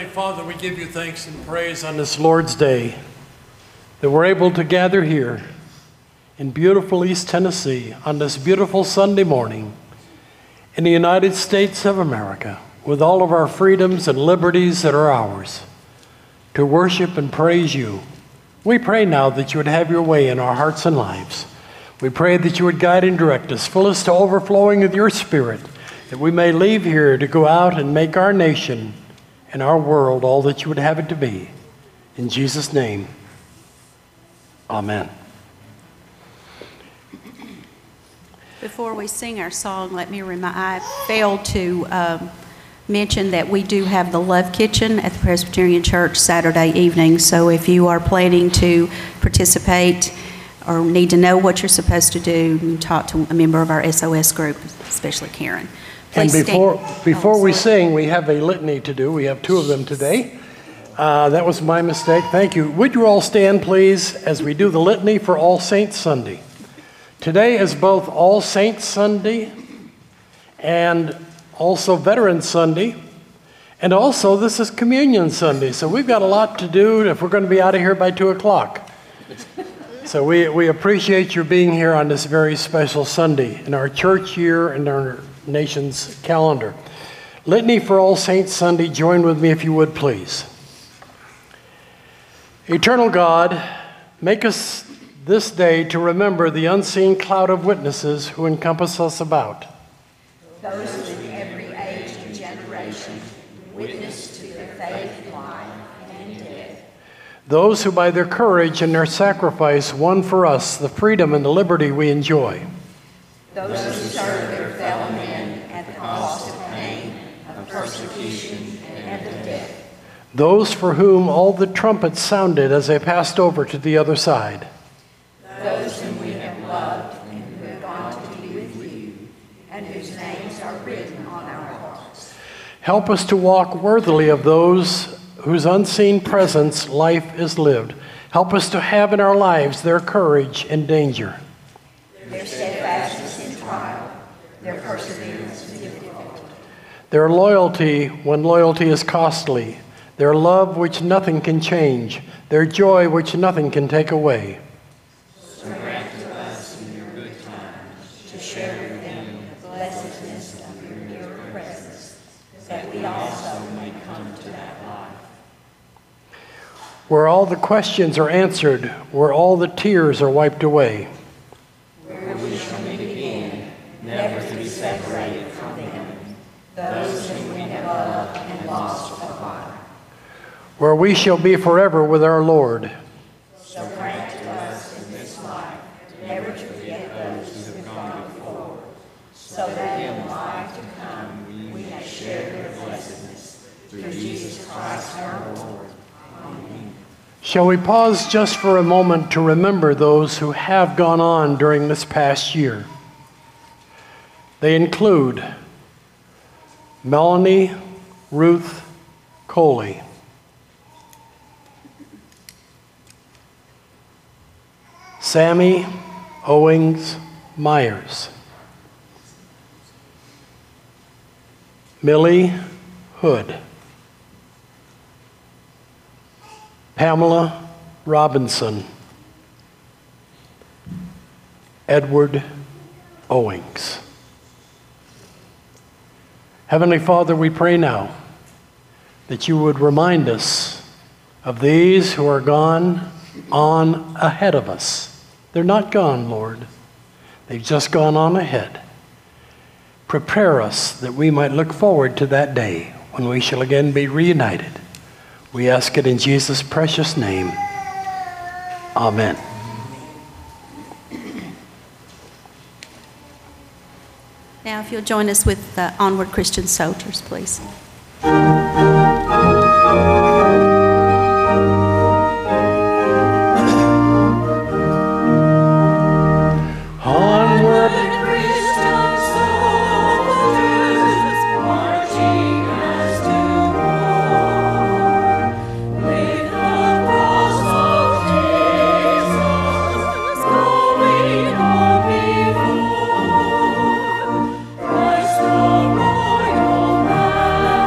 Father, we give you thanks and praise on this Lord's Day that we're able to gather here in beautiful East Tennessee on this beautiful Sunday morning in the United States of America with all of our freedoms and liberties that are ours to worship and praise you. We pray now that you would have your way in our hearts and lives. We pray that you would guide and direct us, fill us to overflowing with your Spirit, that we may leave here to go out and make our nation and our world all that you would have it to be. In Jesus' name, amen. Before we sing our song, let me remind, I failed to mention that we do have the Love Kitchen at the Presbyterian Church Saturday evening. So if you are planning to participate or need to know what you're supposed to do, talk to a member of our SOS group, especially Karen. And before we sing, we have a litany to do. We have two of them today. That was my mistake. Thank you. Would you all stand, please, as we do the litany for All Saints Sunday. Today is both All Saints Sunday and also Veterans Sunday. And also, this is Communion Sunday. So we've got a lot to do if we're going to be out of here by 2 o'clock. So we appreciate your being here on this very special Sunday in our church year and our nation's calendar. Litany for All Saints Sunday. Join with me if you would, please. Eternal God, make us this day to remember the unseen cloud of witnesses who encompass us about. Those in every age and generation witness to the faith, life, and death. Those who by their courage and their sacrifice won for us the freedom and the liberty we enjoy. Those who serve their fellow men at the cost of pain, of persecution, and of death. Those for whom all the trumpets sounded as they passed over to the other side. Those whom we have loved and who have gone to be with you, and whose names are written on our hearts. Help us to walk worthily of those whose unseen presence life is lived. Help us to have in our lives their courage in danger. Their steadfastness in trial, their perseverance in difficulty. Their loyalty when loyalty is costly. Their love which nothing can change. Their joy which nothing can take away. So grant to us in your good times to share with them the blessedness of your near presence, that we also may come to that life. Where all the questions are answered, where all the tears are wiped away. Where we shall meet again, never to be separated from them, those whom we have loved and lost a while. Where we shall be forever with our Lord. So grant to us in this life never to forget those who have gone before, so that in the life to come we may share their blessedness through Jesus Christ our Lord. Amen. Shall we pause just for a moment to remember those who have gone on during this past year? They include Melanie Ruth Coley, Sammy Owings Myers, Millie Hood, Pamela Robinson, Edward Owings. Heavenly Father, we pray now that you would remind us of these who are gone on ahead of us. They're not gone, Lord. They've just gone on ahead. Prepare us that we might look forward to that day when we shall again be reunited. We ask it in Jesus' precious name. Amen. Now, if you'll join us with the Onward Christian Soldiers, please. Christ the royal man.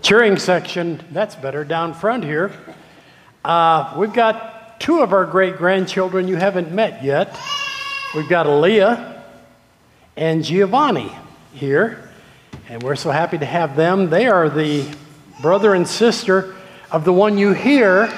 cheering section, that's better, down front here. We've got two of our great-grandchildren you haven't met yet. We've got Aaliyah and Giovanni here, and we're so happy to have them. They are the brother and sister of the one you hear,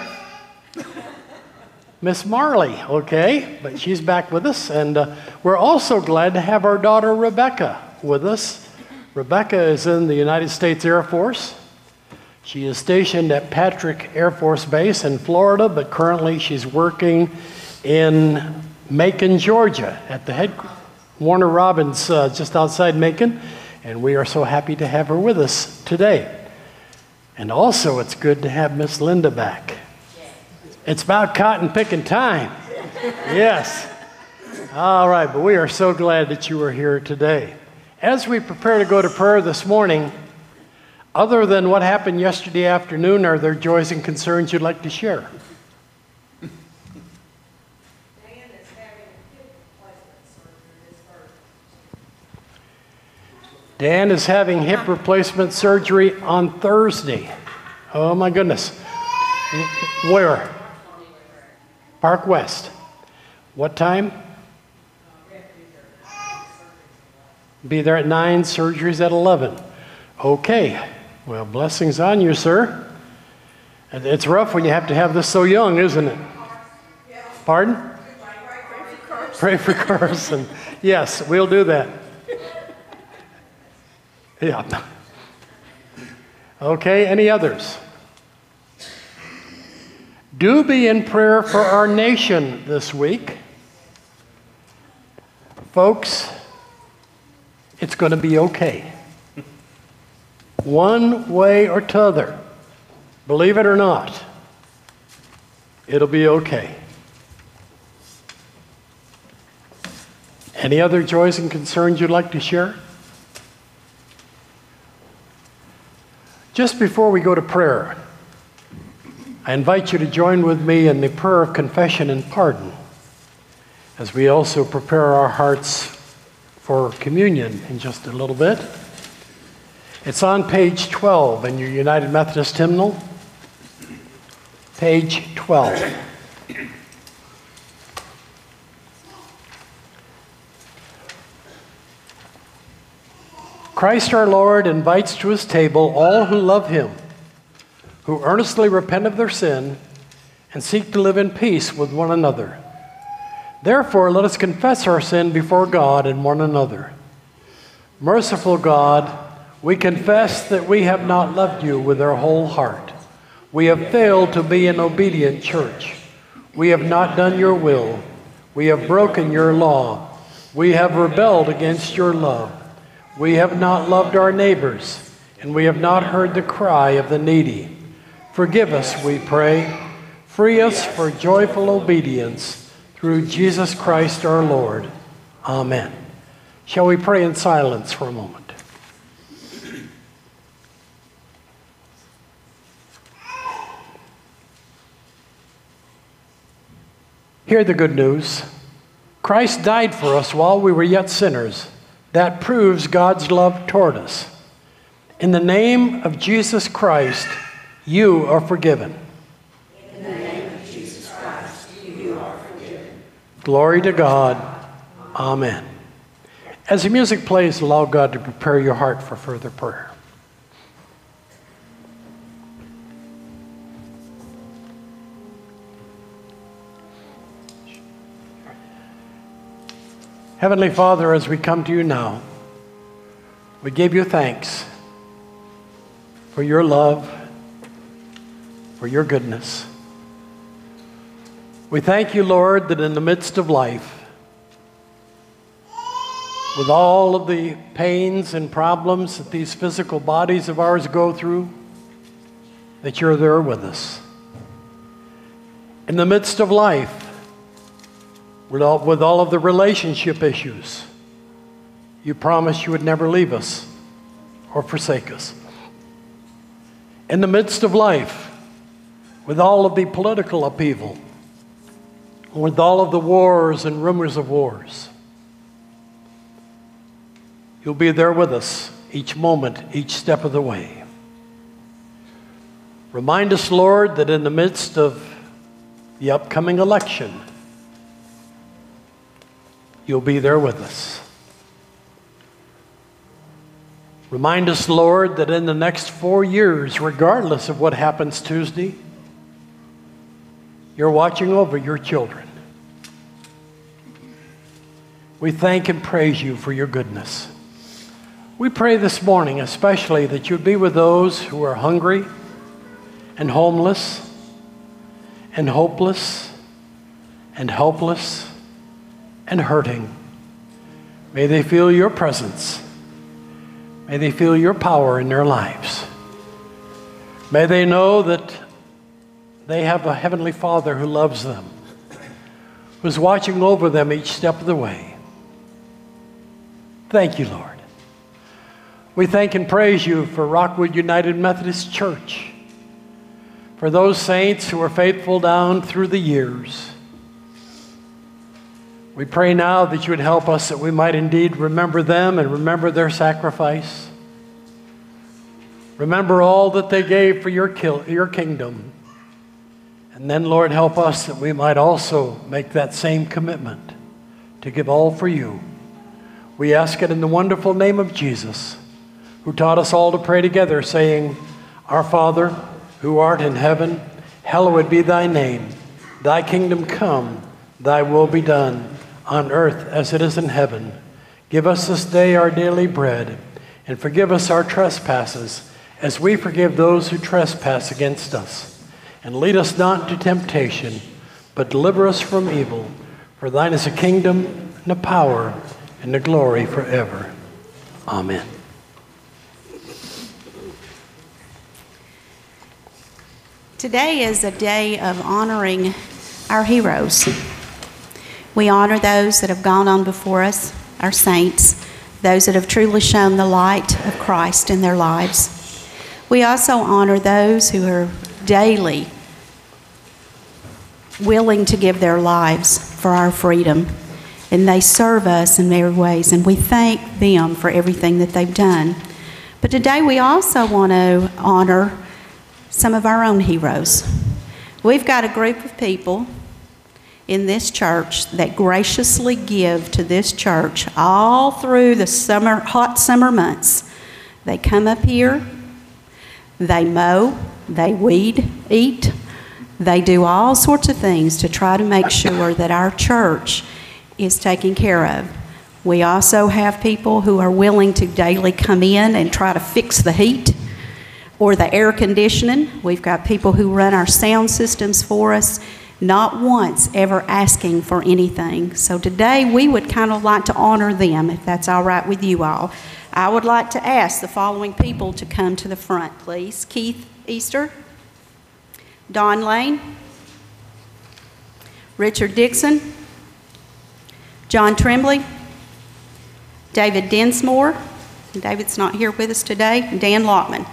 Miss Marley, okay? But she's back with us, and we're also glad to have our daughter Rebecca with us. Rebecca is in the United States Air Force. She is stationed at Patrick Air Force Base in Florida, but currently she's working in Macon, Georgia, at the Warner Robins just outside Macon, and we are so happy to have her with us today. And also, it's good to have Miss Linda back. It's about cotton picking time. Yes. All right, but we are so glad that you are here today. As we prepare to go to prayer this morning, other than what happened yesterday afternoon, are there joys and concerns you'd like to share? Dan is having hip replacement surgery on Thursday. Oh my goodness. Where? Park West. What time? Be there at 9, surgery's at 11. Okay. Well, blessings on you, sir. And it's rough when you have to have this so young, isn't it? Pardon? Pray for Carson. Yes, we'll do that. Yeah. Okay, any others? Do be in prayer for our nation this week. Folks, it's going to be okay. One way or t'other, believe it or not, it'll be okay. Any other joys and concerns you'd like to share? Just before we go to prayer, I invite you to join with me in the prayer of confession and pardon as we also prepare our hearts for communion in just a little bit. It's on page 12 in your United Methodist hymnal, page 12. Christ our Lord invites to his table all who love him, who earnestly repent of their sin and seek to live in peace with one another. Therefore, let us confess our sin before God and one another. Merciful God, we confess that we have not loved you with our whole heart. We have failed to be an obedient church. We have not done your will. We have broken your law. We have rebelled against your love. We have not loved our neighbors, and we have not heard the cry of the needy. Forgive us, we pray. Free us for joyful obedience through Jesus Christ our Lord. Amen. Shall we pray in silence for a moment? Hear the good news. Christ died for us while we were yet sinners. That proves God's love toward us. In the name of Jesus Christ, you are forgiven. In the name of Jesus Christ, you are forgiven. Glory to God. Amen. As the music plays, allow God to prepare your heart for further prayer. Heavenly Father, as we come to you now, we give you thanks for your love, for your goodness. We thank you, Lord, that in the midst of life, with all of the pains and problems that these physical bodies of ours go through, that you're there with us. In the midst of life, with all of the relationship issues, you promised you would never leave us or forsake us. In the midst of life, with all of the political upheaval, with all of the wars and rumors of wars, you'll be there with us each moment, each step of the way. Remind us, Lord, that in the midst of the upcoming election, you'll be there with us. Remind us, Lord, that in the next 4 years, regardless of what happens Tuesday, you're watching over your children. We thank and praise you for your goodness. We pray this morning especially that you'd be with those who are hungry and homeless and hopeless and helpless and hurting. May they feel your presence. May they feel your power in their lives. May they know that they have a Heavenly Father who loves them, who's watching over them each step of the way. Thank you, Lord. We thank and praise you for Rockwood United Methodist Church, for those saints who are faithful down through the years. We pray now that you would help us that we might indeed remember them and remember their sacrifice. Remember all that they gave for your kingdom. And then, Lord, help us that we might also make that same commitment to give all for you. We ask it in the wonderful name of Jesus, who taught us all to pray together, saying, Our Father, who art in heaven, hallowed be thy name. Thy kingdom come, thy will be done, on earth as it is in heaven. Give us this day our daily bread, and forgive us our trespasses, as we forgive those who trespass against us. And lead us not into temptation, but deliver us from evil. For thine is the kingdom, and the power, and the glory forever. Amen. Today is a day of honoring our heroes. We honor those that have gone on before us, our saints, those that have truly shown the light of Christ in their lives. We also honor those who are daily willing to give their lives for our freedom, and they serve us in many ways, and we thank them for everything that they've done. But today we also want to honor some of our own heroes. We've got a group of people in this church that graciously give to this church all through the hot summer months. They come up here, they mow, they weed, eat, they do all sorts of things to try to make sure that our church is taken care of. We also have people who are willing to daily come in and try to fix the heat or the air conditioning. We've got people who run our sound systems for us, not once ever asking for anything. So today we would kind of like to honor them, if that's all right with you all. I would like to ask the following people to come to the front, please. Keith Easter, Don Lane, Richard Dixon, John Tremblay, David Densmore, David's not here with us today, Dan Lockman.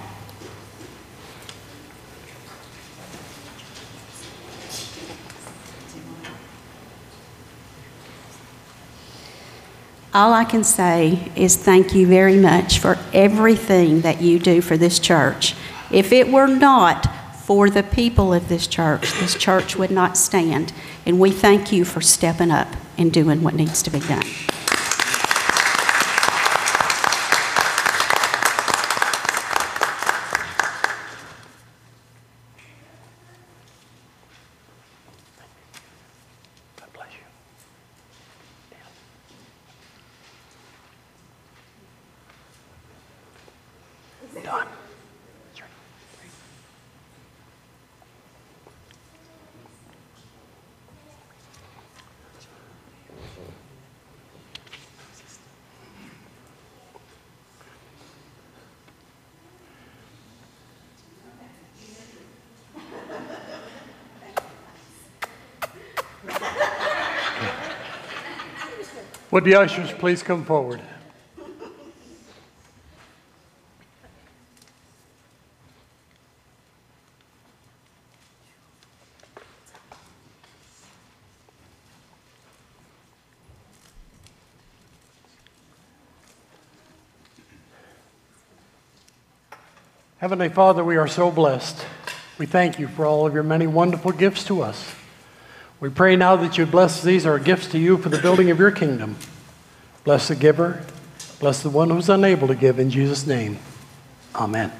All I can say is thank you very much for everything that you do for this church. If it were not for the people of this church would not stand. And we thank you for stepping up and doing what needs to be done. Would the ushers please come forward? Heavenly Father, we are so blessed We thank you for all of your many wonderful gifts to us. We pray now that you bless these, our gifts to you for the building of your kingdom. Bless the giver. Bless the one who's unable to give, in Jesus' name. Amen.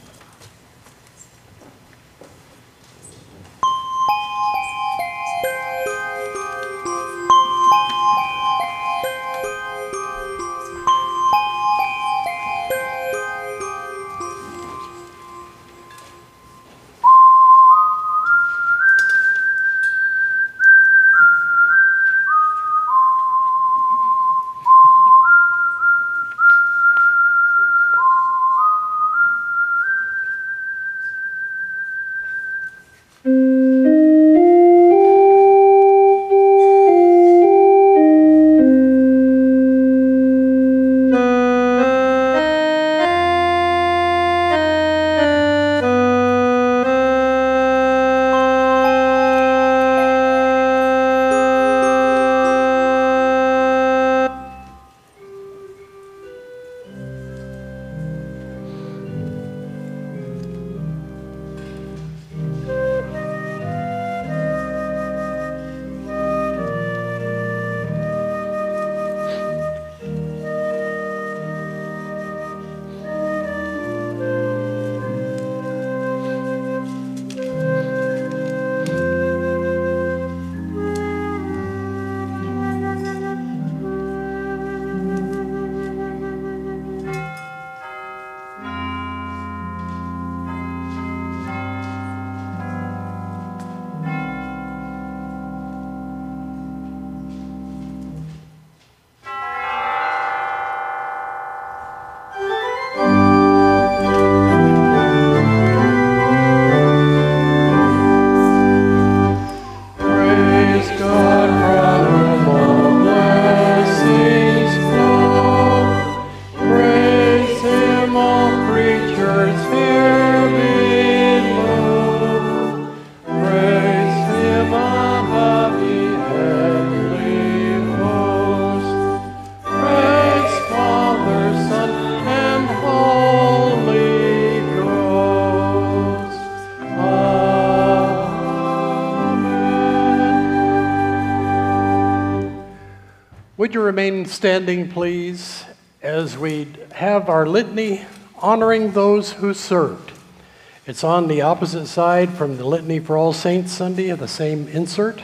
Would you remain standing, please, as we have our litany honoring those who served. It's on the opposite side from the Litany for All Saints Sunday of the same insert.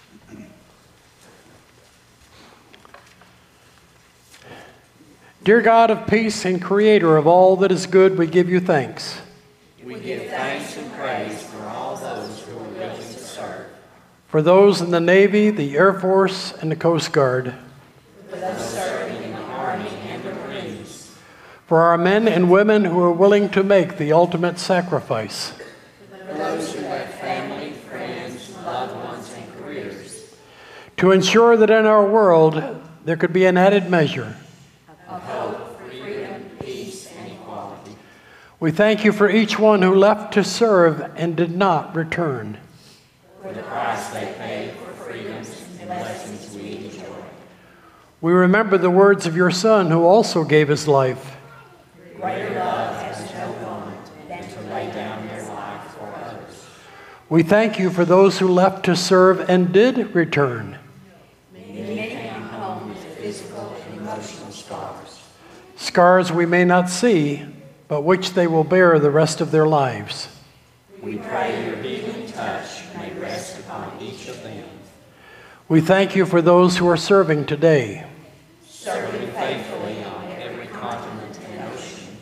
Dear God of peace and creator of all that is good, we give you thanks. We give thanks and praise for all those who are willing to serve. For those in the Navy, the Air Force, and the Coast Guard. For those serving in the Army and the Marines. For our men and women who are willing to make the ultimate sacrifice. For those who have family, friends, loved ones, and careers. To ensure that in our world there could be an added measure Of hope, freedom, peace, and equality. We thank you for each one who left to serve and did not return. For the price they paid for freedoms and blessings we enjoy. We remember the words of your Son who also gave his life. Greater love has no one than to lay down their life for others. We thank you for those who left to serve and did return. Many come home with physical and emotional scars. Scars we may not see, but which they will bear the rest of their lives. We pray your healing touch may rest upon each of them. We thank you for those who are serving today. Serving faithfully on every continent and ocean.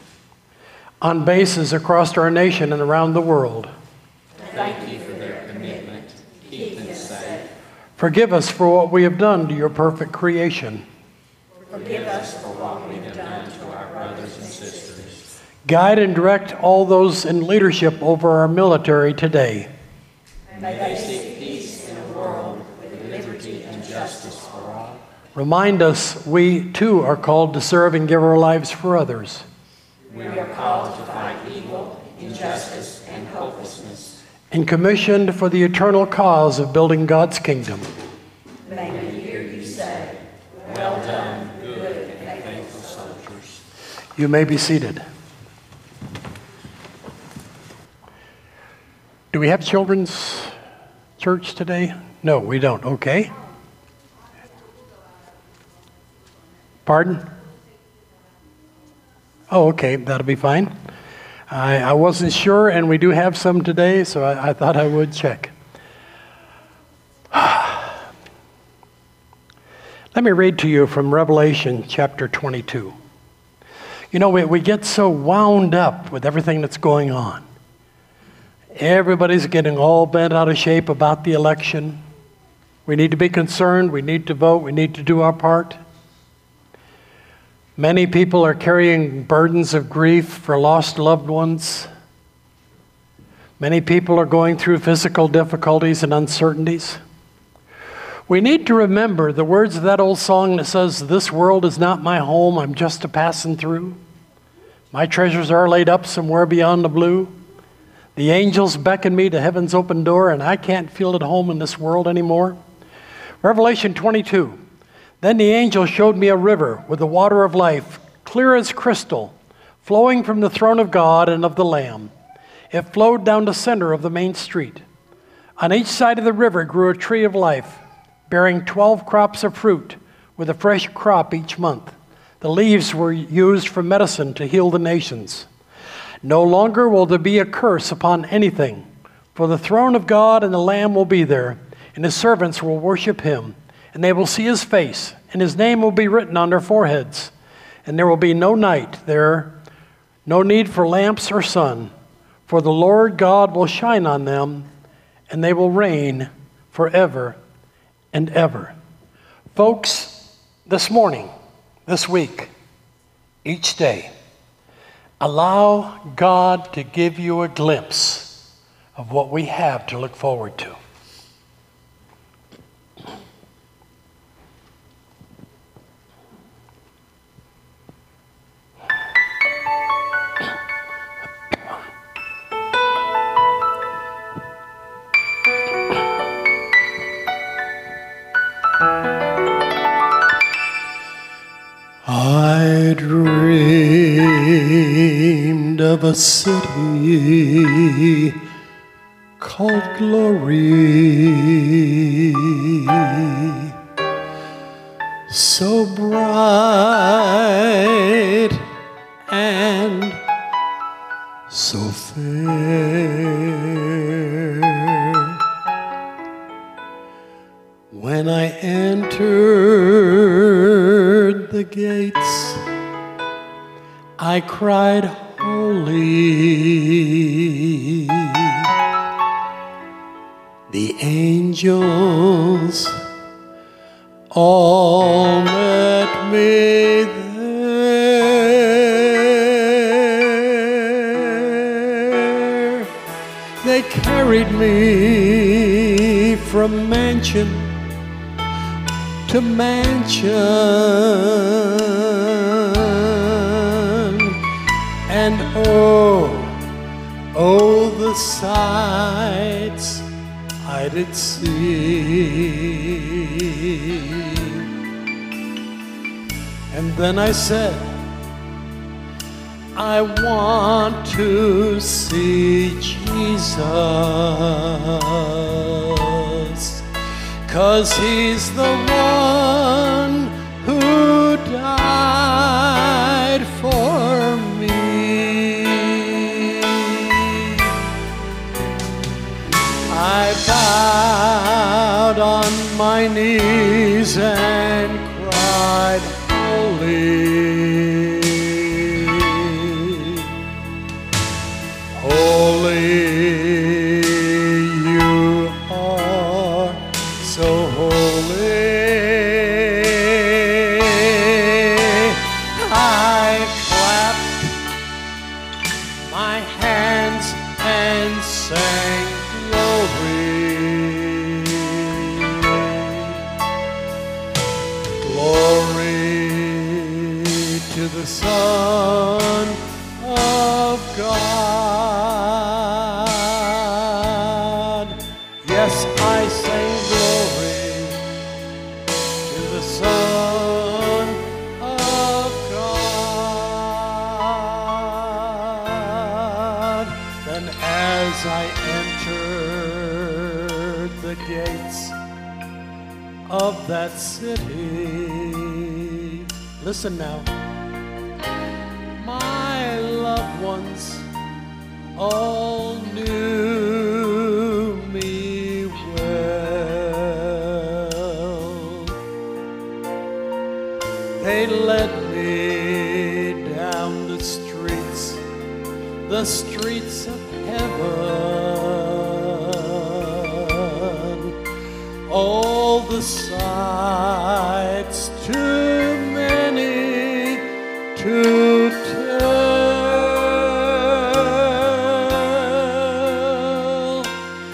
On bases across our nation and around the world. Thank you for their commitment. Keep them safe. Forgive us for what we have done to your perfect creation. Forgive us for what we have done to our brothers and sisters. Guide and direct all those in leadership over our military today. May they seek peace in a world with liberty and justice for all. Remind us we too are called to serve and give our lives for others. We are called to fight evil, injustice, and hopelessness. And commissioned for the eternal cause of building God's kingdom. May we hear you say, well done, good and faithful soldiers. You may be seated. Do we have children's church today? No, we don't. Okay. Pardon? Oh, okay. That'll be fine. I wasn't sure, and we do have some today, so I thought I would check. Let me read to you from Revelation chapter 22. You know, we get so wound up with everything that's going on. Everybody's getting all bent out of shape about the election. We need to be concerned. We need to vote. We need to do our part. Many people are carrying burdens of grief for lost loved ones. Many people are going through physical difficulties and uncertainties. We need to remember the words of that old song that says, "This world is not my home, I'm just a passing through. My treasures are laid up somewhere beyond the blue. The angels beckon me to heaven's open door, and I can't feel at home in this world anymore." Revelation 22. Then the angel showed me a river with the water of life, clear as crystal, flowing from the throne of God and of the Lamb. It flowed down the center of the main street. On each side of the river grew a tree of life, bearing 12 crops of fruit, with a fresh crop each month. The leaves were used for medicine to heal the nations. No longer will there be a curse upon anything, for the throne of God and the Lamb will be there, and his servants will worship him, and they will see his face, and his name will be written on their foreheads. And there will be no night there, no need for lamps or sun, for the Lord God will shine on them, and they will reign forever and ever. Folks, this morning, this week, each day, allow God to give you a glimpse of what we have to look forward to. I dreamed of a city called Glory, so bright and so fair. When I entered the gates, I cried, "Holy." The angels all met me there. They carried me from mansion to mansion, and oh, the sights I did see. And then I said, I want to see Jesus, 'cause he's the one who died for me. I bowed on my knees and cried, "Holy, holy, you are so holy." I clapped my hands and sang glory, glory to the Son of God. Yes, I sang glory, streets of that city. Listen now. My loved ones all knew me well. They led me down the streets of heaven. All the sights too many to tell.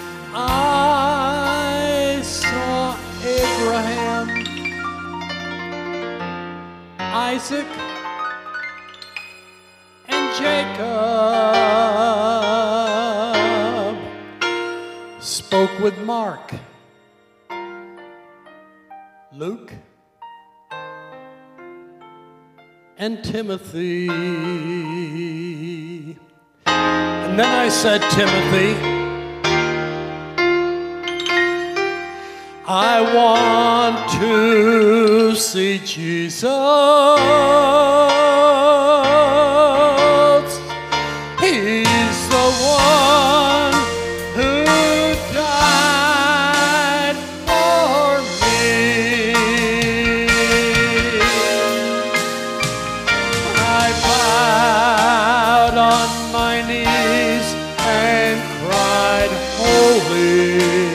I saw Abraham, Isaac, and Jacob. Spoke with Mark, Luke, and Timothy. And then I said, Timothy, I want to see Jesus. He's the one who died for me. I bowed on my knees and cried, holy,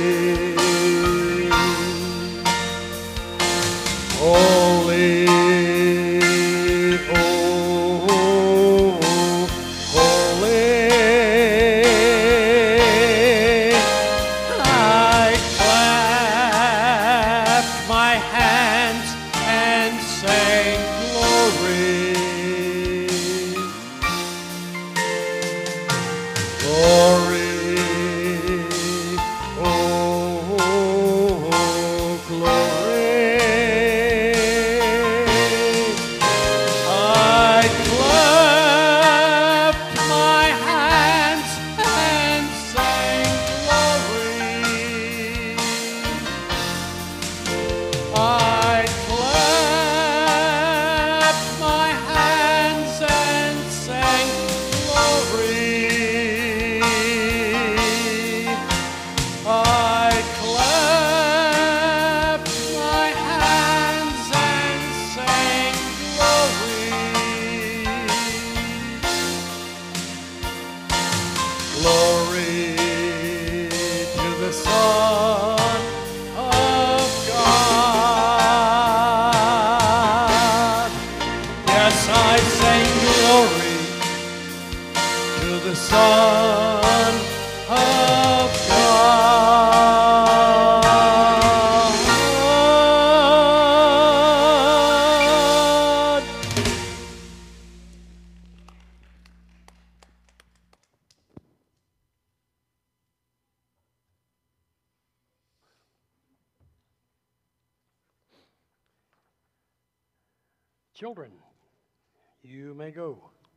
holy, oh, holy. I clapped my hands and sang glory. Glory, oh, glory. I clapped my hands and sang glory. I clapped my hands and sang glory. I clapped my hands and sang glory. Glory to the Son of God. Yes, I sing glory to the Son of God. Children, you may go.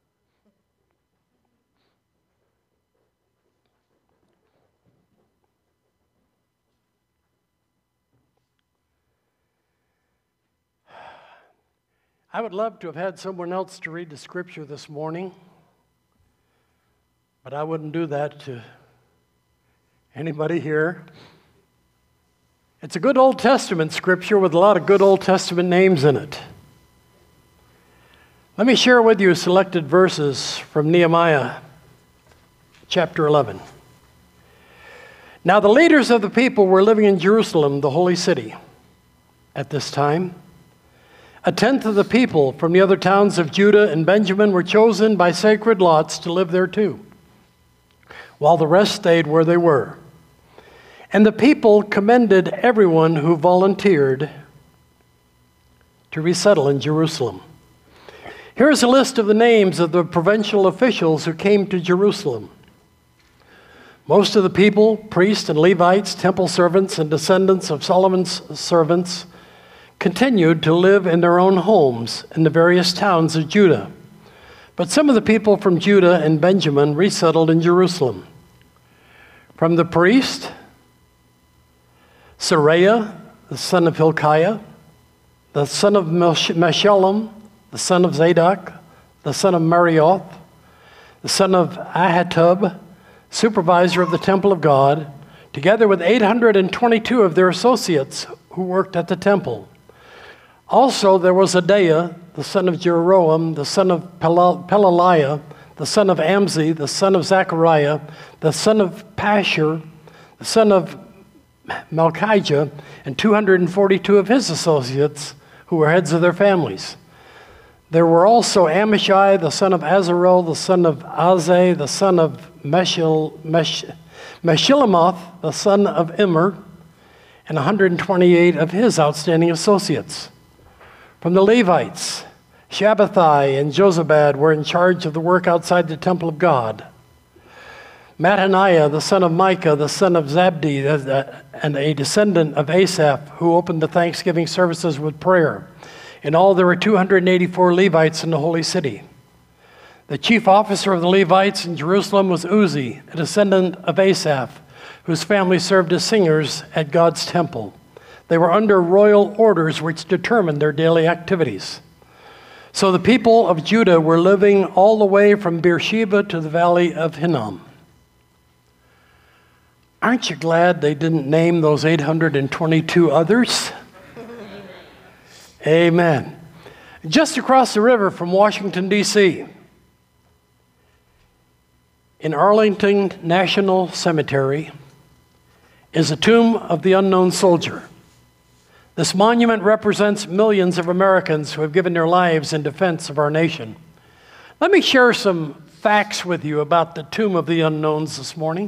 I would love to have had someone else to read the scripture this morning, but I wouldn't do that to anybody here. It's a good Old Testament scripture with a lot of good Old Testament names in it. Let me share with you selected verses from Nehemiah chapter 11. Now the leaders of the people were living in Jerusalem, the holy city, at this time. A tenth of the people from the other towns of Judah and Benjamin were chosen by sacred lots to live there too, while the rest stayed where they were. And the people commended everyone who volunteered to resettle in Jerusalem. Here's a list of the names of the provincial officials who came to Jerusalem. Most of the people, priests and Levites, temple servants, and descendants of Solomon's servants, continued to live in their own homes in the various towns of Judah. But some of the people from Judah and Benjamin resettled in Jerusalem. From the priest Seraiah, the son of Hilkiah, the son of Meshullam, the son of Zadok, the son of Marioth, the son of Ahitub, supervisor of the temple of God, together with 822 of their associates who worked at the temple. Also there was Adaiah, the son of Jeroham, the son of Pelaliah, the son of Amzi, the son of Zechariah, the son of Pashur, the son of Malchijah, and 242 of his associates who were heads of their families. There were also Amishai, the son of Azarel, the son of Azai, the son of Meshillemoth, the son of Immer, and 128 of his outstanding associates. From the Levites, Shabbathai and Jozabad were in charge of the work outside the temple of God. Mattaniah, the son of Micah, the son of Zabdi, and a descendant of Asaph, who opened the Thanksgiving services with prayer. In all, there were 284 Levites in the holy city. The chief officer of the Levites in Jerusalem was Uzi, a descendant of Asaph, whose family served as singers at God's temple. They were under royal orders which determined their daily activities. So the people of Judah were living all the way from Beersheba to the valley of Hinnom. Aren't you glad they didn't name those 822 others? Amen. Just across the river from Washington, D.C., in Arlington National Cemetery, is a tomb of the unknown soldier. This monument represents millions of Americans who have given their lives in defense of our nation. Let me share some facts with you about the Tomb of the Unknowns this morning.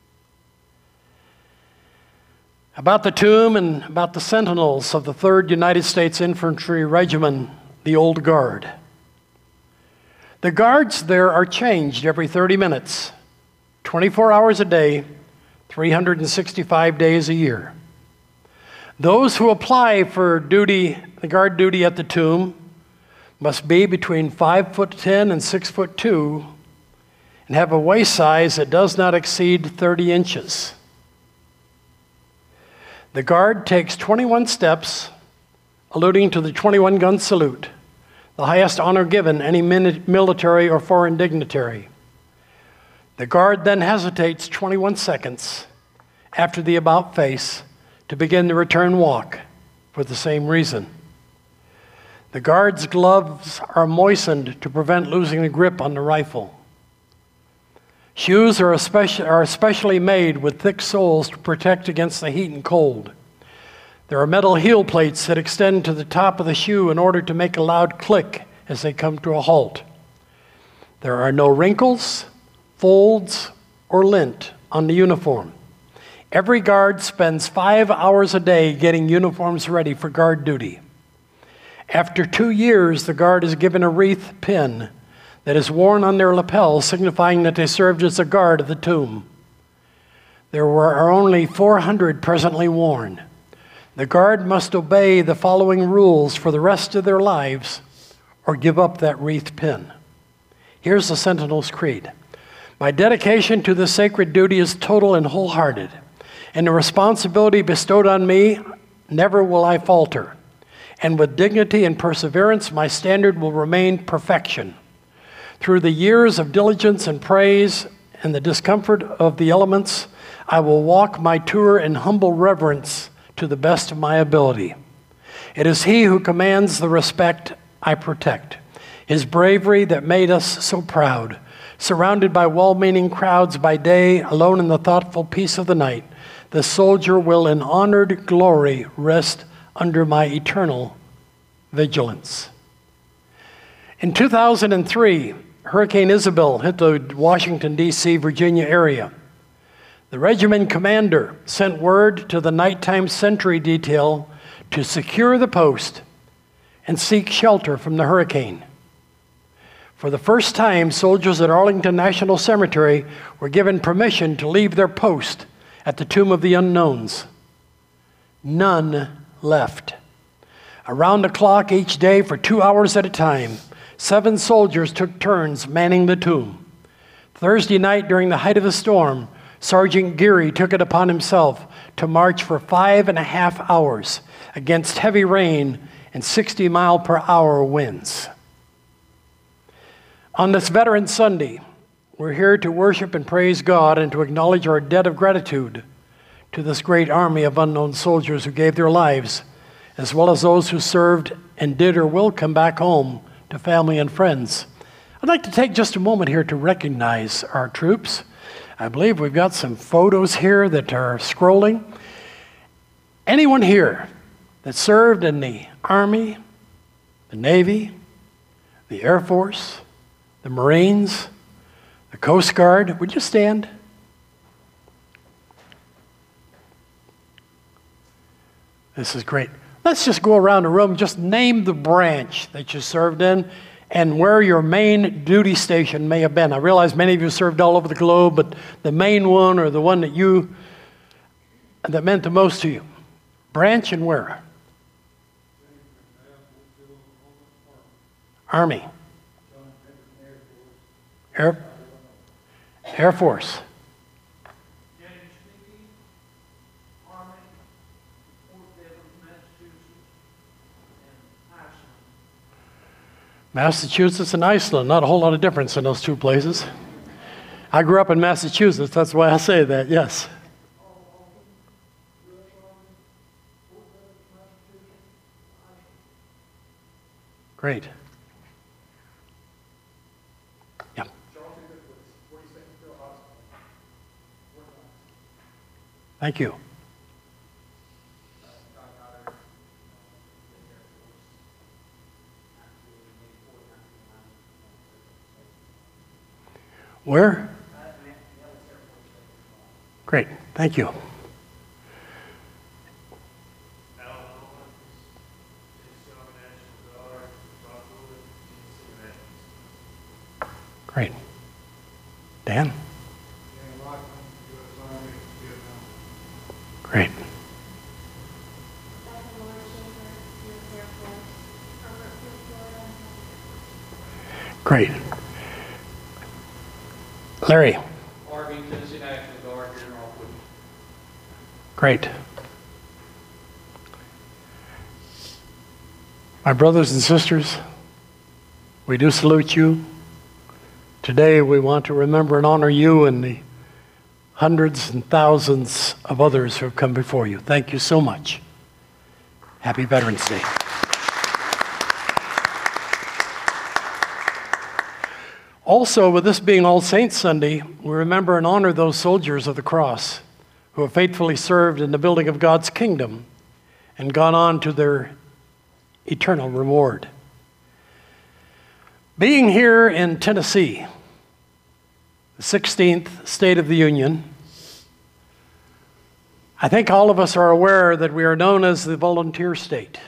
About the tomb and about the sentinels of the 3rd United States Infantry Regiment, the Old Guard. The guards there are changed every 30 minutes, 24 hours a day, 365 days a year. Those who apply for duty, the guard duty at the tomb, must be between 5'10" and 6'2", and have a waist size that does not exceed 30 inches. The guard takes 21 steps, alluding to the 21-gun salute, the highest honor given any military or foreign dignitary. The guard then hesitates 21 seconds after the about face to begin the return walk for the same reason. The guard's gloves are moistened to prevent losing the grip on the rifle. Shoes are especially made with thick soles to protect against the heat and cold. There are metal heel plates that extend to the top of the shoe in order to make a loud click as they come to a halt. There are no wrinkles, folds, or lint on the uniform. Every guard spends 5 hours a day getting uniforms ready for guard duty. After 2 years, the guard is given a wreath pin that is worn on their lapel, signifying that they served as a guard of the tomb. There are only 400 presently worn. The guard must obey the following rules for the rest of their lives or give up that wreath pin. Here's the Sentinel's Creed. My dedication to this sacred duty is total and wholehearted, and the responsibility bestowed on me, never will I falter. And with dignity and perseverance, my standard will remain perfection. Through the years of diligence and praise and the discomfort of the elements, I will walk my tour in humble reverence to the best of my ability. It is he who commands the respect I protect. His bravery that made us so proud, surrounded by well-meaning crowds by day, alone in the thoughtful peace of the night, the soldier will in honored glory rest under my eternal vigilance. In 2003, Hurricane Isabel hit the Washington, D.C., Virginia area. The regiment commander sent word to the nighttime sentry detail to secure the post and seek shelter from the hurricane. For the first time, soldiers at Arlington National Cemetery were given permission to leave their post at the Tomb of the Unknowns. None left. Around the clock each day for 2 hours at a time, 7 soldiers took turns manning the tomb. Thursday night, during the height of the storm, Sergeant Geary took it upon himself to march for 5.5 hours against heavy rain and 60-mile-per-hour winds. On this Veterans Sunday, we're here to worship and praise God and to acknowledge our debt of gratitude to this great army of unknown soldiers who gave their lives, as well as those who served and did or will come back home to family and friends. I'd like to take just a moment here to recognize our troops. I believe we've got some photos here that are scrolling. Anyone here that served in the Army, the Navy, the Air Force, the Marines, the Coast Guard, would you stand? This is great. Let's just go around the room, just name the branch that you served in and where your main duty station may have been. I realize many of you served all over the globe, but the main one or the one that meant the most to you. Branch and where? Army. Air Force. Massachusetts and Iceland, not a whole lot of difference in those two places. I grew up in Massachusetts, that's why I say that, yes. Great. Yeah. Thank you. Where? Great, thank you. Great. Dan? Great. Great. Larry? Army, Tennessee National Guard here in Rockwood. Great. My brothers and sisters, we do salute you. Today we want to remember and honor you and the hundreds and thousands of others who have come before you. Thank you so much. Happy Veterans Day. Also, with this being All Saints Sunday, we remember and honor those soldiers of the cross who have faithfully served in the building of God's kingdom and gone on to their eternal reward. Being here in Tennessee, the 16th state of the Union, I think all of us are aware that we are known as the volunteer state.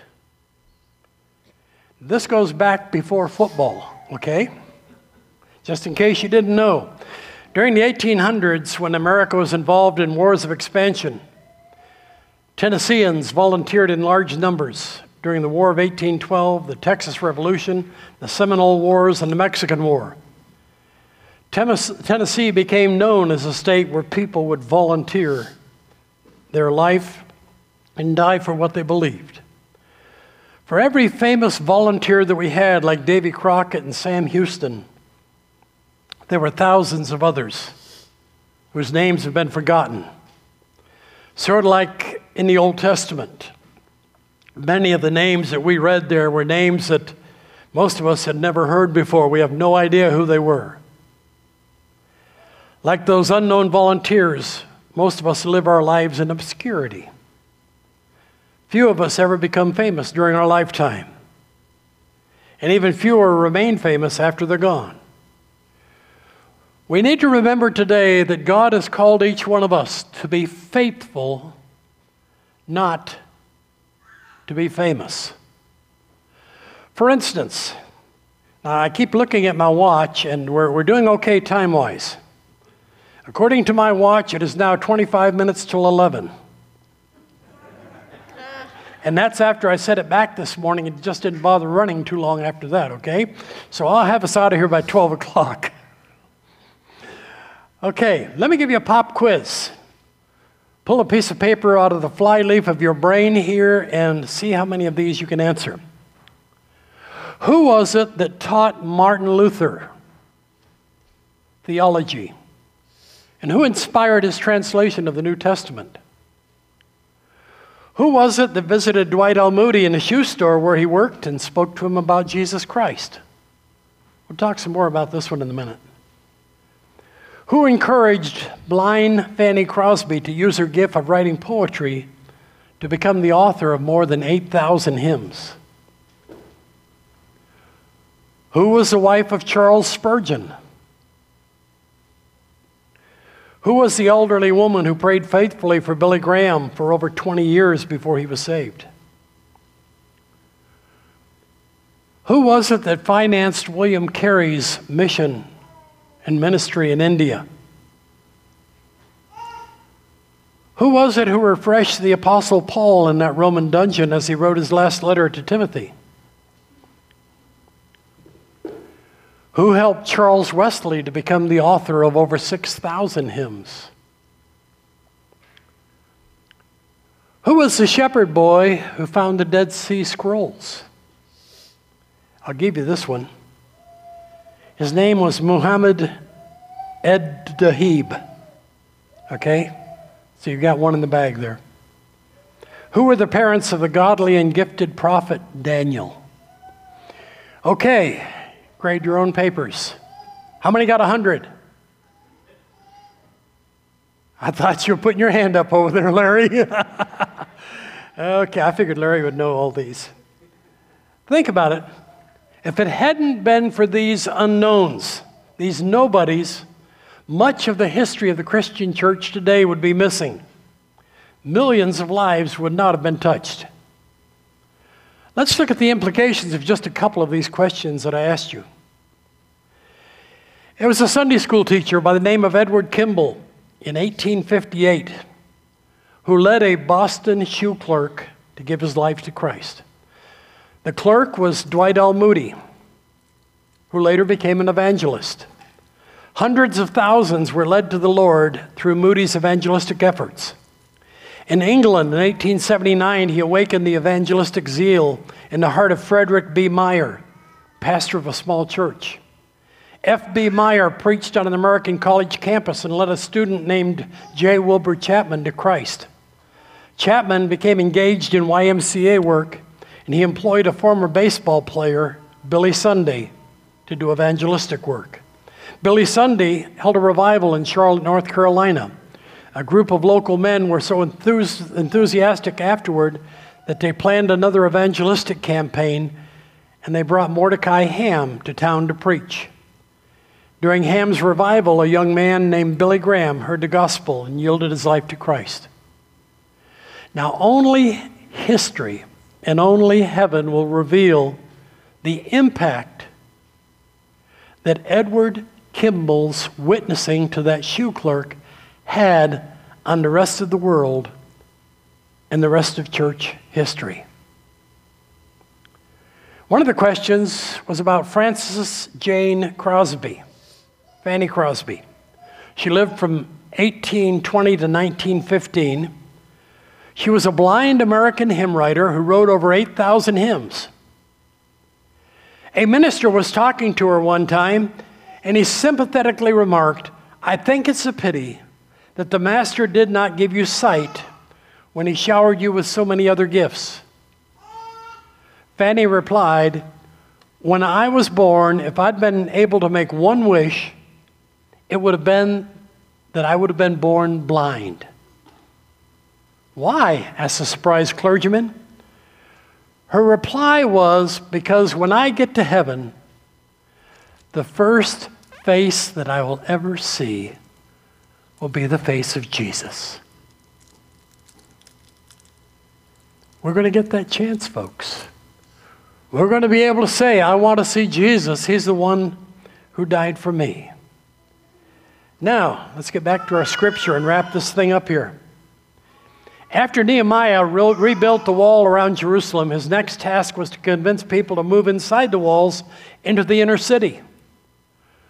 This goes back before football, okay? Just in case you didn't know. During the 1800s, when America was involved in wars of expansion, Tennesseans volunteered in large numbers during the War of 1812, the Texas Revolution, the Seminole Wars, and the Mexican War. Tennessee became known as a state where people would volunteer their life and die for what they believed. For every famous volunteer that we had, like Davy Crockett and Sam Houston, there were thousands of others whose names have been forgotten. Sort of like in the Old Testament. Many of the names that we read there were names that most of us had never heard before. We have no idea who they were. Like those unknown volunteers, most of us live our lives in obscurity. Few of us ever become famous during our lifetime. And even fewer remain famous after they're gone. We need to remember today that God has called each one of us to be faithful, not to be famous. For instance, now I keep looking at my watch, and we're doing okay time-wise. According to my watch, it is now 25 minutes till 11. And that's after I set it back this morning. It just didn't bother running too long after that, okay? So I'll have us out of here by 12 o'clock. Okay, let me give you a pop quiz. Pull a piece of paper out of the flyleaf of your brain here and see how many of these you can answer. Who was it that taught Martin Luther theology? And who inspired his translation of the New Testament? Who was it that visited Dwight L. Moody in the shoe store where he worked and spoke to him about Jesus Christ? We'll talk some more about this one in a minute. Who encouraged blind Fanny Crosby to use her gift of writing poetry to become the author of more than 8,000 hymns? Who was the wife of Charles Spurgeon? Who was the elderly woman who prayed faithfully for Billy Graham for over 20 years before he was saved? Who was it that financed William Carey's mission and ministry in India? Who was it who refreshed the Apostle Paul in that Roman dungeon as he wrote his last letter to Timothy? Who helped Charles Wesley to become the author of over 6,000 hymns? Who was the shepherd boy who found the Dead Sea Scrolls? I'll give you this one. His name was Muhammad Ed-Dahib. Okay? So you've got one in the bag there. Who were the parents of the godly and gifted prophet Daniel? Okay, grade your own papers. How many got 100? I thought you were putting your hand up over there, Larry. Okay, I figured Larry would know all these. Think about it. If it hadn't been for these unknowns, these nobodies, much of the history of the Christian church today would be missing. Millions of lives would not have been touched. Let's look at the implications of just a couple of these questions that I asked you. It was a Sunday school teacher by the name of Edward Kimball in 1858 who led a Boston shoe clerk to give his life to Christ. The clerk was Dwight L. Moody, who later became an evangelist. Hundreds of thousands were led to the Lord through Moody's evangelistic efforts. In England in 1879, he awakened the evangelistic zeal in the heart of Frederick B. Meyer, pastor of a small church. F.B. Meyer preached on an American college campus and led a student named J. Wilbur Chapman to Christ. Chapman became engaged in YMCA work, and he employed a former baseball player, Billy Sunday, to do evangelistic work. Billy Sunday held a revival in Charlotte, North Carolina. A group of local men were so enthusiastic afterward that they planned another evangelistic campaign, and they brought Mordecai Ham to town to preach. During Ham's revival, a young man named Billy Graham heard the gospel and yielded his life to Christ. Now, only history and only heaven will reveal the impact that Edward Kimball's witnessing to that shoe clerk had on the rest of the world and the rest of church history. One of the questions was about Frances Jane Crosby, Fanny Crosby. She lived from 1820 to 1915. She was a blind American hymn writer who wrote over 8,000 hymns. A minister was talking to her one time, and he sympathetically remarked, "I think it's a pity that the Master did not give you sight when he showered you with so many other gifts." Fanny replied, "When I was born, if I'd been able to make one wish, it would have been that I would have been born blind." "Why?" asked the surprised clergyman. Her reply was, "Because when I get to heaven, the first face that I will ever see will be the face of Jesus." We're going to get that chance, folks. We're going to be able to say, "I want to see Jesus. He's the one who died for me." Now, let's get back to our scripture and wrap this thing up here. After Nehemiah rebuilt the wall around Jerusalem, his next task was to convince people to move inside the walls into the inner city.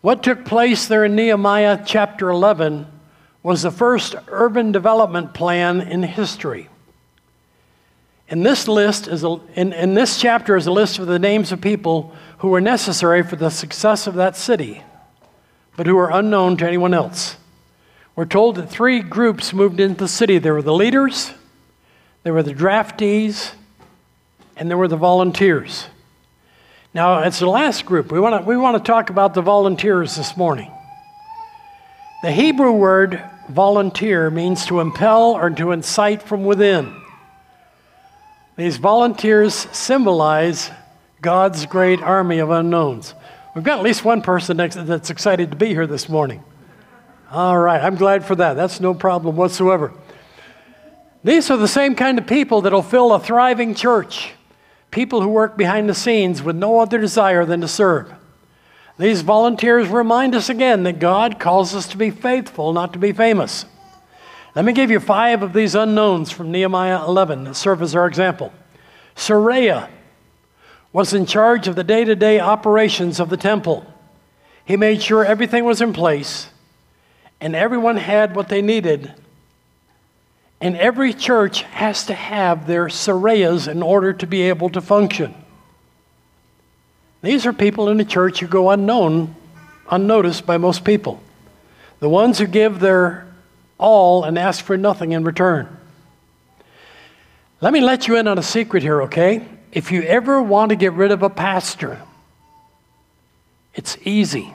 What took place there in Nehemiah chapter 11 was the first urban development plan in history. In this chapter is a list of the names of people who were necessary for the success of that city, but who were unknown to anyone else. We're told that 3 groups moved into the city. There were the leaders, there were the draftees, and there were the volunteers. Now, it's the last group. We want to talk about the volunteers this morning. The Hebrew word volunteer means to impel or to incite from within. These volunteers symbolize God's great army of unknowns. We've got at least one person that's excited to be here this morning. All right, I'm glad for that. That's no problem whatsoever. These are the same kind of people that will fill a thriving church. People who work behind the scenes with no other desire than to serve. These volunteers remind us again that God calls us to be faithful, not to be famous. Let me give you 5 of these unknowns from Nehemiah 11 that serve as our example. Seraiah was in charge of the day-to-day operations of the temple. He made sure everything was in place and everyone had what they needed. And every church has to have their Seraiahs in order to be able to function. These are people in the church who go unnoticed by most people. The ones who give their all and ask for nothing in return. Let me let you in on a secret here, okay? If you ever want to get rid of a pastor, it's easy.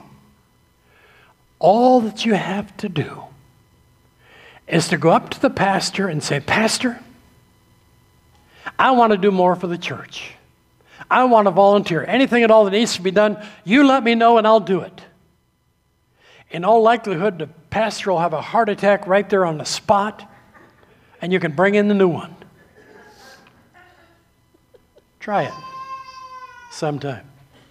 All that you have to do is to go up to the pastor and say, Pastor, I want to do more for the church. I want to volunteer. Anything at all that needs to be done, you let me know and I'll do it. In all likelihood, the pastor will have a heart attack right there on the spot, and you can bring in the new one. Try it sometime.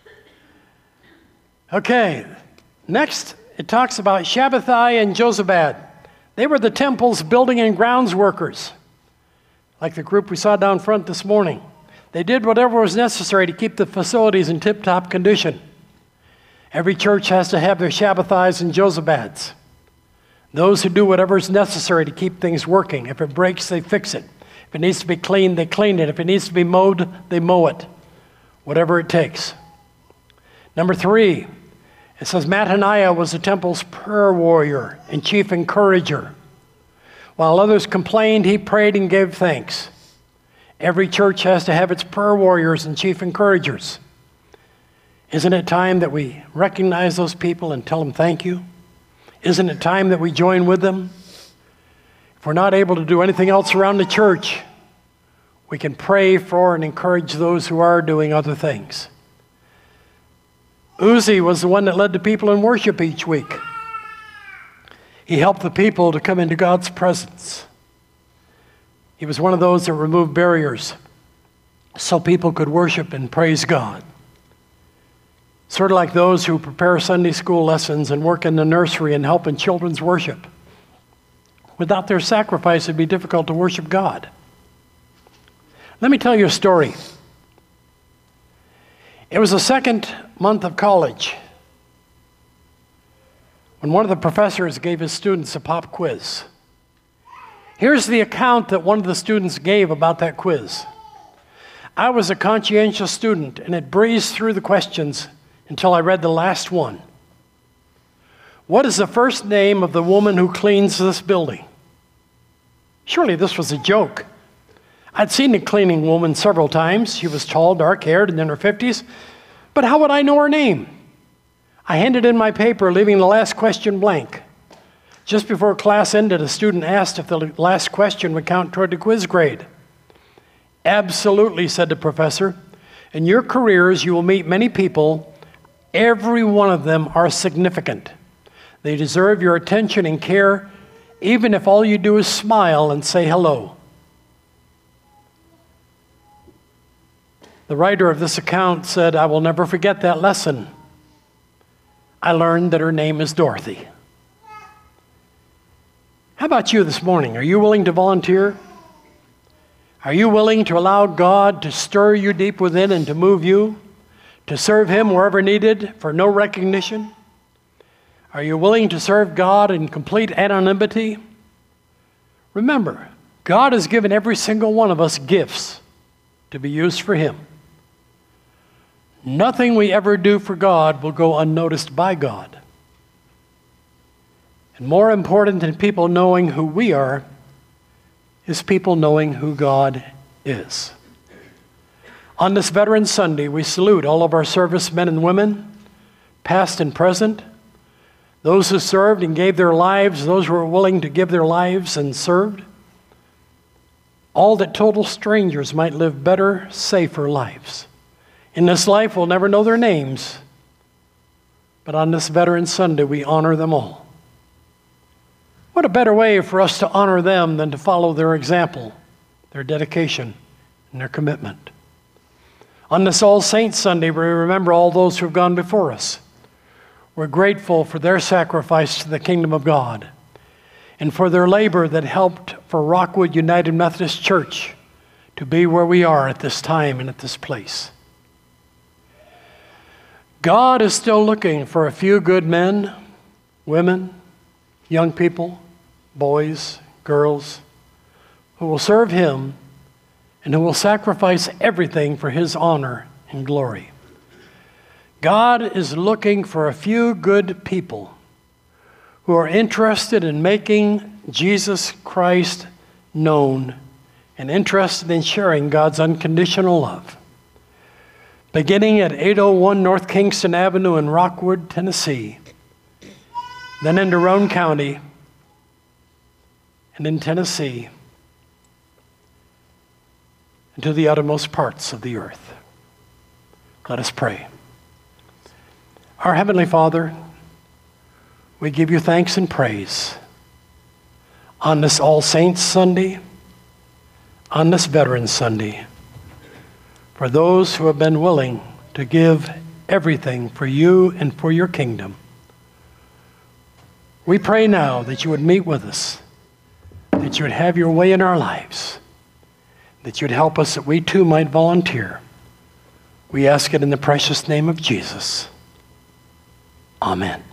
Okay, next it talks about Shabbathai and Jozabad. They were the temple's building and grounds workers, like the group we saw down front this morning. They did whatever was necessary to keep the facilities in tip-top condition. Every church has to have their Shabbathais and Jozabads. Those who do whatever is necessary to keep things working. If it breaks, they fix it. If it needs to be cleaned, they clean it. If it needs to be mowed, they mow it. Whatever it takes. Number 3, it says Mattaniah was the temple's prayer warrior and chief encourager. While others complained, he prayed and gave thanks. Every church has to have its prayer warriors and chief encouragers. Isn't it time that we recognize those people and tell them thank you? Isn't it time that we join with them? If we're not able to do anything else around the church, we can pray for and encourage those who are doing other things. Uzi was the one that led the people in worship each week. He helped the people to come into God's presence. He was one of those that removed barriers so people could worship and praise God. Sort of like those who prepare Sunday school lessons and work in the nursery and help in children's worship. Without their sacrifice, it'd be difficult to worship God. Let me tell you a story. It was the second month of college when one of the professors gave his students a pop quiz. Here's the account that one of the students gave about that quiz. I was a conscientious student, and it breezed through the questions until I read the last one. What is the first name of the woman who cleans this building? Surely this was a joke. I'd seen the cleaning woman several times. She was tall, dark-haired, and in her 50s. But how would I know her name? I handed in my paper, leaving the last question blank. Just before class ended, a student asked if the last question would count toward the quiz grade. Absolutely, said the professor. In your careers, you will meet many people. Every one of them are significant. They deserve your attention and care, even if all you do is smile and say hello. The writer of this account said, I will never forget that lesson. I learned that her name is Dorothy. How about you this morning? Are you willing to volunteer? Are you willing to allow God to stir you deep within and to move you? To serve Him wherever needed for no recognition? Are you willing to serve God in complete anonymity? Remember, God has given every single one of us gifts to be used for Him. Nothing we ever do for God will go unnoticed by God. And more important than people knowing who we are is people knowing who God is. On this Veterans Sunday, we salute all of our servicemen and women, past and present, those who served and gave their lives, those who were willing to give their lives and served, all that total strangers might live better, safer lives. In this life, we'll never know their names, but on this Veterans Sunday, we honor them all. What a better way for us to honor them than to follow their example, their dedication, and their commitment. On this All Saints Sunday, we remember all those who have gone before us. We're grateful for their sacrifice to the kingdom of God and for their labor that helped for Rockwood United Methodist Church to be where we are at this time and at this place. God is still looking for a few good men, women, young people, boys, girls, who will serve Him and who will sacrifice everything for His honor and glory. God is looking for a few good people who are interested in making Jesus Christ known and interested in sharing God's unconditional love. Beginning at 801 North Kingston Avenue in Rockwood, Tennessee, then into Roane County, and in Tennessee, and to the uttermost parts of the earth. Let us pray. Our Heavenly Father, we give you thanks and praise on this All Saints Sunday, on this Veterans Sunday, for those who have been willing to give everything for you and for your kingdom. We pray now that you would meet with us, that you would have your way in our lives, that you would help us that we too might volunteer. We ask it in the precious name of Jesus. Amen.